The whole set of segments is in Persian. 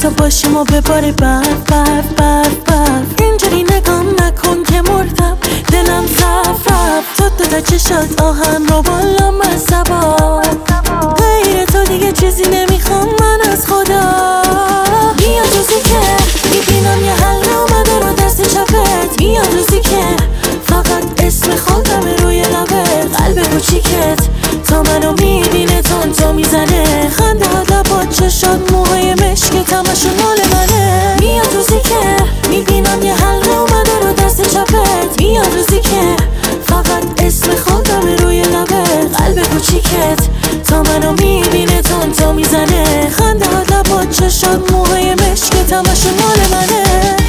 تو باشیم و بباره برف اینجوری نگام نکن که مردم دلم رفت تو تا چشات آهن رو بالا مصبا غیر تو دیگه چیزی نمیخوام من از خدا میاد روزی که میبینم یه حل اومده رو دست چپت میاد روزی که فقط اسم خودم روی لبت قلب کوچیکت تا منو میبینه تون میزنه خنده ها لبات چشات موهای مشکت همشون مال منه میاد روزی که میبینم یه حل اومده رو دست چپت میاد روزی که فقط اسم خودم روی لبت قلب کوچیکت تا منو میبینه تون میزنه خنده ها لبات چشات موهای مشکت همشون مال منه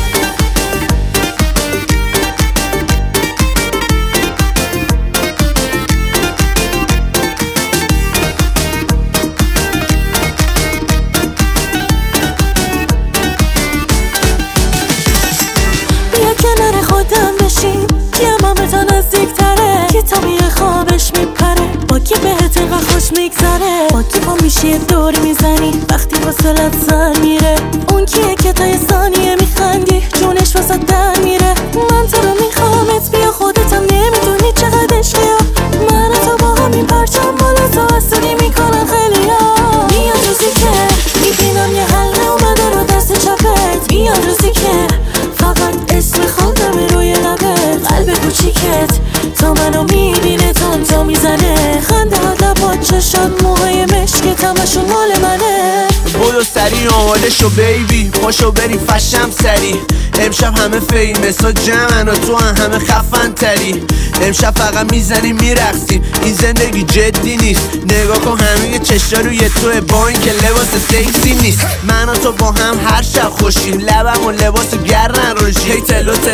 کنار خودم بشیم یه تا نزدیک تره که تا میه خوابش میپره با کی بهت اینقدر خوش میگذره با کی پا میشی یه دور میزنی وقتی واسلت سر میره اون کیه که تا یه ثانیه میخندی جونش واسه در میره من تو رو میخوامت بیا خودتم نمیدونی چقدر عشقی من و تو با همین پرچم بالا تو حسونی میکنن خیلی ها میاد روزی که میبینم یه حل اومده رو دست چپت میاد روزی که فقط اسم خودم روی لبت قلب کوچیکت تا منو میبینه تون میزنه خنده ها لبات چشات موهای مشکت همشون مال منه بودو سری آماده شو بیبی پاشو بریم فشم سری امشب همه فیمس ها جمعن و تو همه خفن تری امشب فقط میزنیم میرقصیم این زندگی جدی نیست نگاه کن همه چشا روی توه با این که لباس سکسی نیست من و تو با هم هر شب خوشیم لبم و لباس گرن روشی هی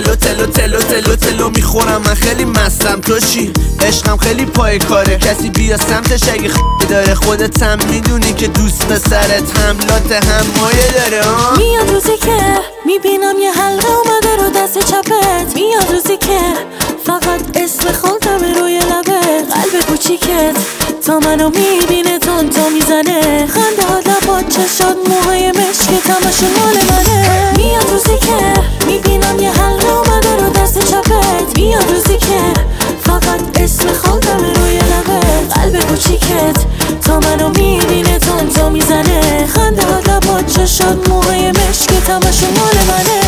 تلو میخورم من خیلی مستم تو چی؟ عشقم خیلی پای کاره کسی بیا سمتش اگه داره خودت هم میدونی که دوست پسرت حملات هم مایه داره میاد روزی که میبینم یه حلقه اومده رو دست چپت میاد روزی که فقط اسم خودم روی لبت قلب کوچیکت تا منو میبینه تون میزنه خنده ها لبات چشات موهای مشکت همشون مال منه میاد روزی که میبینم یه حلقه اومده رو دست چپت میاد روزی که فقط اسم خودم روی لبت قلب کوچیکت تا منو میبینه تون میزنه خنده ها لبات چشات موهای مشکت همشون مال منه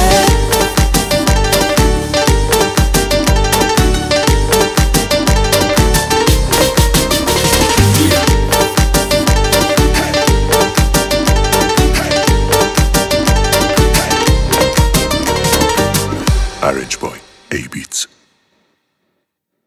Orange Boy, A-Beats.